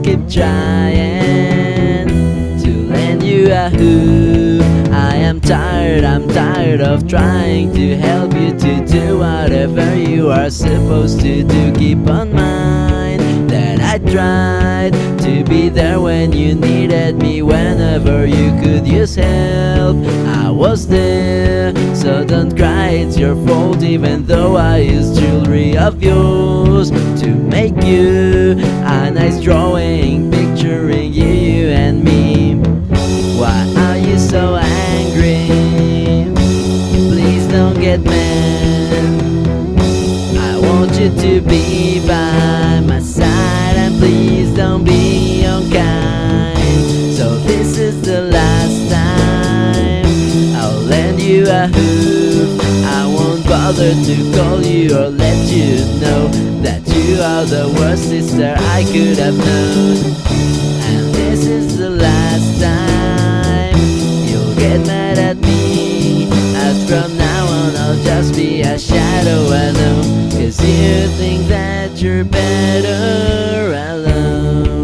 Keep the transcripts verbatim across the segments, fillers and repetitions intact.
keep trying to lend you a hoop. I am tired, I'm tired of trying to help you to do whatever you are supposed to do. Keep on mind that I tried to be there when you needed me. Whenever you could use help, I was there. So don't cry, it's your fault, even though I used jewelry of yours to make you a nice drawing picturing you, you and me. Why are you so angry? Please don't get mad. I want you to be by my side, and please don't be unkind. So this is the last time I'll lend you a hoop. I won't bother to call you or let you know that you are the worst sister I could have known. And this is the last time you'll get mad at me, as from now on I'll just be a shadow alone, 'cause you think that you're better alone.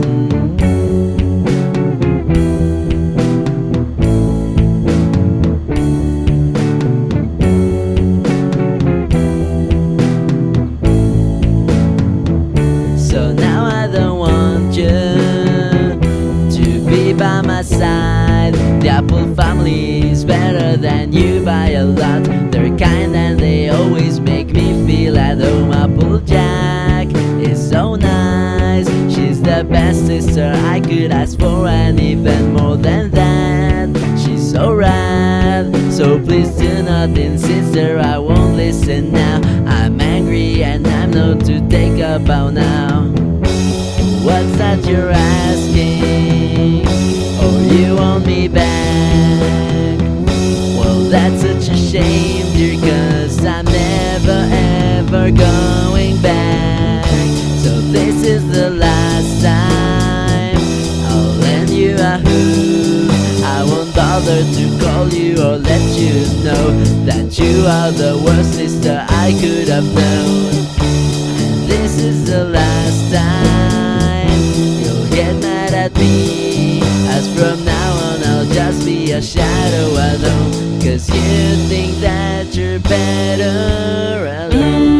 So now I don't want you to be by my side. The Apple family is better than you by a lot. They're kind and they always make me feel at home. Applejack is so nice. She's the best sister I could ask for, and even more than that, she's so rad. So please do not insist there, I won't listen now. I'm angry and I'm not to take a bow now. What's that you're asking? Oh, you want me back? Well, that's such a shame, dear, 'cause I'm never ever going back. So this is the last time I'll lend you a hoop. I won't bother to call you or let you know that you are the worst sister I could have known. And this is the last time you'll get mad at me, as from now on I'll just be a shadow alone, 'cause you think that you're better alone.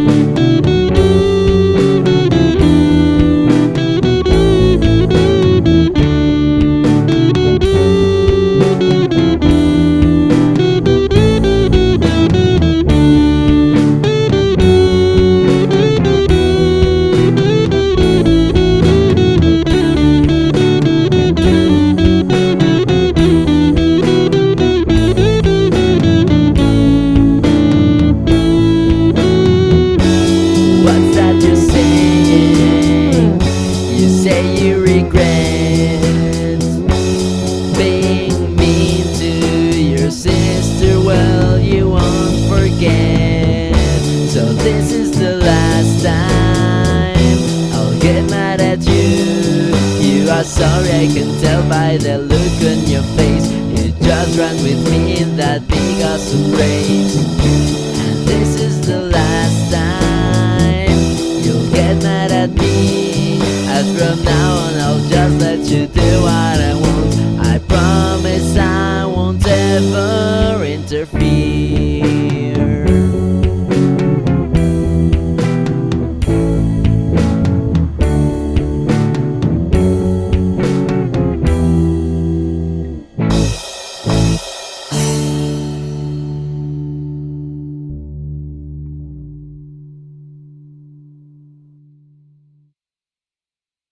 You regret being mean to your sister. Well, you won't forget. So this is the last time I'll get mad at you. You are sorry, I can tell by the look on your face. You just ran with me in that big awesome race. And this is the last time you'll get mad at me, as from now on I'll just let you do what I want. I promise I won't ever interfere.